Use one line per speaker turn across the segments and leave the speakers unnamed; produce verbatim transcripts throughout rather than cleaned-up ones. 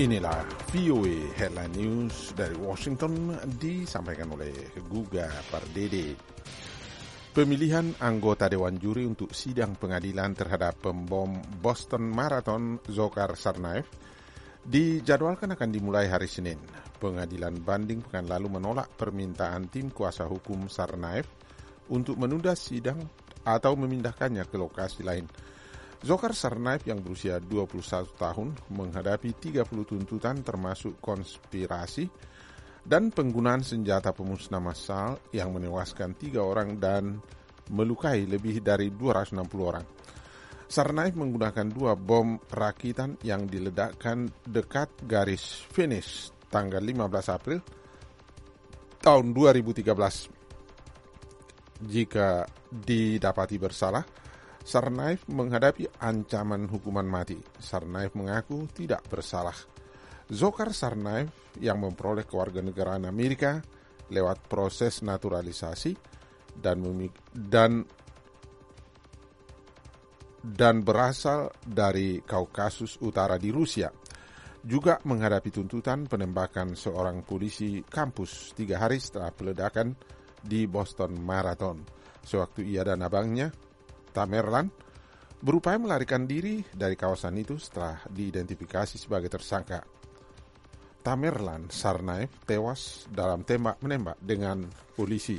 Inilah V O A Headline News dari Washington disampaikan oleh Guga Pardede. Pemilihan anggota Dewan Juri untuk sidang pengadilan terhadap pembom Boston Marathon Dzhokhar Tsarnaev dijadwalkan akan dimulai hari Senin. Pengadilan banding pekan lalu menolak permintaan tim kuasa hukum Tsarnaev untuk menunda sidang atau memindahkannya ke lokasi lain. Dzhokhar Tsarnaev yang berusia dua puluh satu tahun menghadapi tiga puluh tuntutan termasuk konspirasi dan penggunaan senjata pemusnah massal yang menewaskan tiga orang dan melukai lebih dari dua ratus enam puluh orang. Tsarnaev menggunakan dua bom rakitan yang diledakkan dekat garis finish tanggal lima belas April tahun dua ribu tiga belas. Jika didapati bersalah, Tsarnaev menghadapi ancaman hukuman mati. Tsarnaev mengaku tidak bersalah. Dzhokhar Tsarnaev yang memperoleh kewarganegaraan Amerika lewat proses naturalisasi dan memik- dan dan berasal dari Kaukasus Utara di Rusia, juga menghadapi tuntutan penembakan seorang polisi kampus tiga hari setelah peledakan di Boston Marathon, sewaktu ia dan abangnya Tamerlan berupaya melarikan diri dari kawasan itu setelah diidentifikasi sebagai tersangka. Tamerlan Tsarnaev tewas dalam tembak-menembak dengan polisi.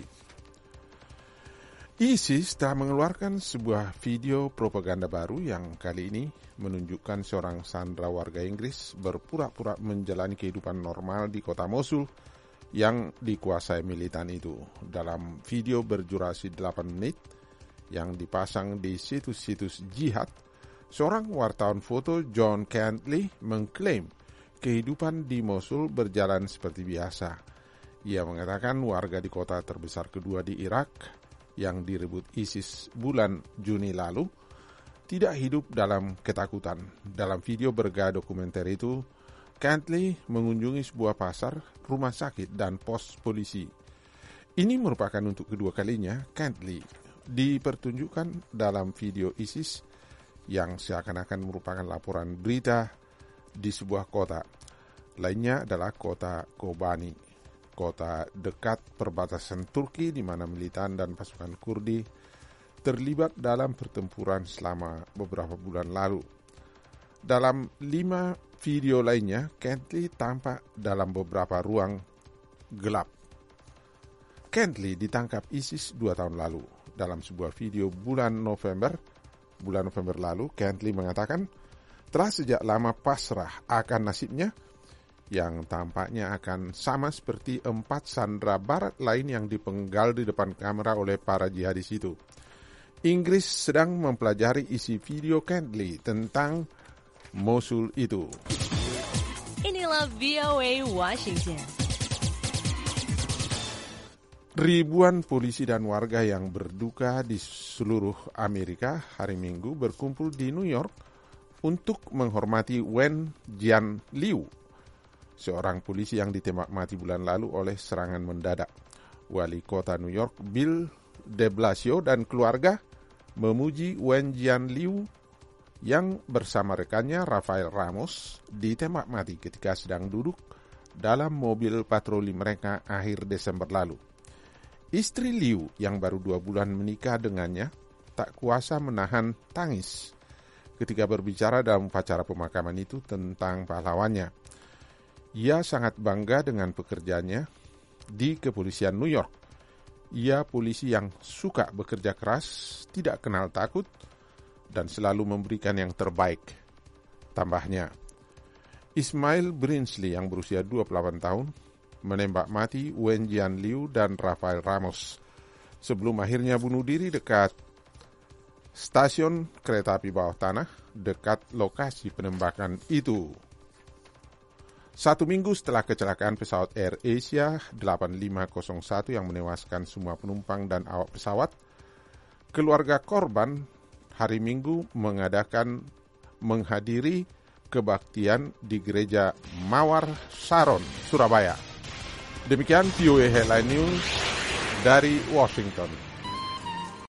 ISIS telah mengeluarkan sebuah video propaganda baru yang kali ini menunjukkan seorang sandera warga Inggris berpura-pura menjalani kehidupan normal di kota Mosul yang dikuasai militan itu. Dalam video berdurasi delapan menit yang dipasang di situs-situs jihad, seorang wartawan foto John Cantley mengklaim kehidupan di Mosul berjalan seperti biasa. Ia mengatakan warga di kota terbesar kedua di Irak yang direbut ISIS bulan Juni lalu tidak hidup dalam ketakutan. Dalam video bergaya dokumenter itu, Cantley mengunjungi sebuah pasar, rumah sakit, dan pos polisi. Ini merupakan untuk kedua kalinya Cantley dipertunjukkan dalam video ISIS yang seakan-akan merupakan laporan berita di sebuah kota. Lainnya adalah kota Kobani, kota dekat perbatasan Turki di mana militan dan pasukan Kurdi terlibat dalam pertempuran selama beberapa bulan lalu. Dalam lima video lainnya, Cantley tampak dalam beberapa ruang gelap. Cantley ditangkap ISIS dua tahun lalu. Dalam sebuah video bulan November, bulan November lalu, Cantley mengatakan telah sejak lama pasrah akan nasibnya yang tampaknya akan sama seperti empat sandera barat lain yang dipenggal di depan kamera oleh para jihadis itu. Inggris sedang mempelajari isi video Cantley tentang Mosul itu.
Inilah V O A Washington.
Ribuan polisi dan warga yang berduka di seluruh Amerika hari Minggu berkumpul di New York untuk menghormati Wen Jianliu, seorang polisi yang ditembak mati bulan lalu oleh serangan mendadak. Wali kota New York Bill de Blasio dan keluarga memuji Wen Jianliu yang bersama rekannya Rafael Ramos ditembak mati ketika sedang duduk dalam mobil patroli mereka akhir Desember lalu. Istri Liu yang baru dua bulan menikah dengannya tak kuasa menahan tangis ketika berbicara dalam upacara pemakaman itu tentang pahlawannya. Ia sangat bangga dengan pekerjaannya di kepolisian New York. Ia polisi yang suka bekerja keras, tidak kenal takut, dan selalu memberikan yang terbaik. Tambahnya, Ismail Brinsley yang berusia dua puluh delapan tahun menembak mati Wen Jianliu dan Rafael Ramos sebelum akhirnya bunuh diri dekat stasiun kereta api bawah tanah dekat lokasi penembakan itu. Satu minggu setelah kecelakaan pesawat Air Asia delapan lima nol satu yang menewaskan semua penumpang dan awak pesawat, keluarga korban hari Minggu mengadakan menghadiri kebaktian di gereja Mawar Sharon, Surabaya. Demikian V O A Headline News dari Washington.